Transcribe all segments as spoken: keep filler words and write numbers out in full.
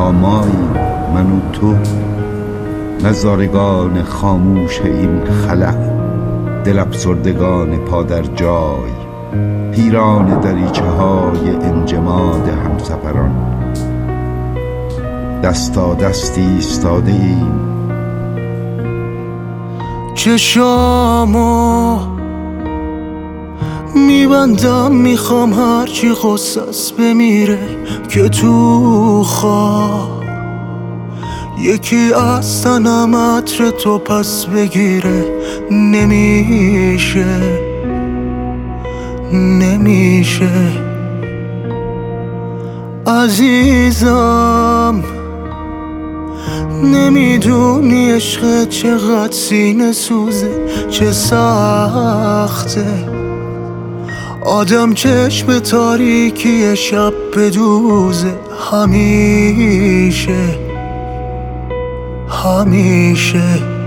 تنها مایی من و تو، نظارگان خاموش این خلأ، دل افسردگان پا در جای، پیران دریچه های انجماد همسفران. دستا دستی ایستاده ایم، چشامو میبندم، میخوام هرچی غصص بمیره که تو خواب یکی از تنم عطر تو پس بگیره. نمیشه نمیشه عزیزم، نمیدونی عشق چقدر سینه سوزه، چه سخته آدم چشم تاریکی شب بدوزه. همیشه همیشه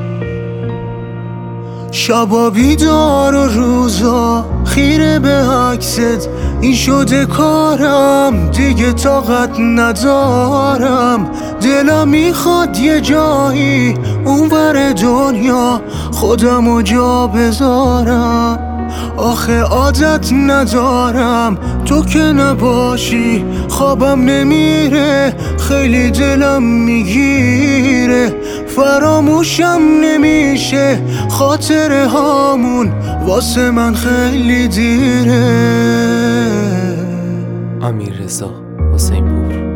شبا بیدار و روزا خیره به عکست، این شده کارم دیگه طاقت ندارم. دلم میخواد یه جایی اونور دنیا خودمو جا بذارم، آخه عادت ندارم تو که نباشی خوابم نمیره، خیلی دلم میگیره، فراموشم نمیشه خاطره هامون، واسه من خیلی دیره. امیررضا حسین پور.